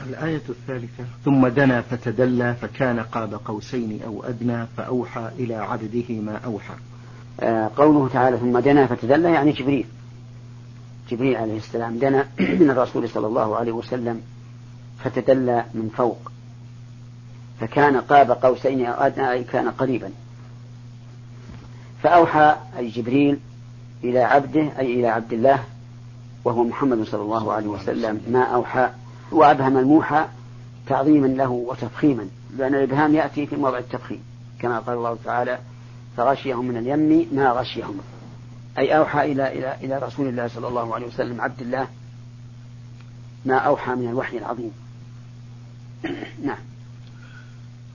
الآية الثالثة: ثم دنا فتدلى فكان قاب قوسين أو أدنى فأوحى إلى عبده ما أوحى. قوله تعالى ثم دنا فتدلى يعني جبريل عليه السلام دنا من الرسول صلى الله عليه وسلم فتدلى من فوق، فكان قاب قوسين أو أدنى أي كان قريبا. فأوحى أي جبريل إلى عبده أي إلى عبد الله وهو محمد صلى الله عليه وسلم ما أوحى، وأبهم الموحى تعظيما له وتفخيما، لأن الإبهام يأتي في موضع التفخيم كما قال الله تعالى فغشيهم من اليم ما غشيهم، أي أوحى إلى رسول الله صلى الله عليه وسلم عبد الله ما أوحى من الوحي العظيم. نعم.